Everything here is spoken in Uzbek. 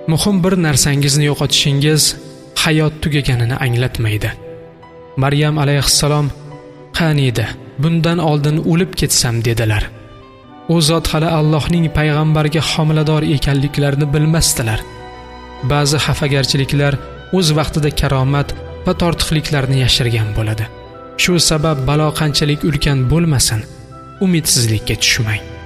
muhim bir narsangizni yo'qotishingiz hayot tugaganini anglatmaydi. Maryam alayhissalom qaniydi, bundan oldin o'lib ketsam dedilar. U zot hali Allohning payg'ambarga homilador ekanliklarini bilmasdilar. Ba'zi xafagarchiliklar o'z vaqtida karomat va tortiqliklarni yashirgan bo'ladi. Shu sabab balo qanchalik ulkan bo'lmasin, umidsizlikka tushmang.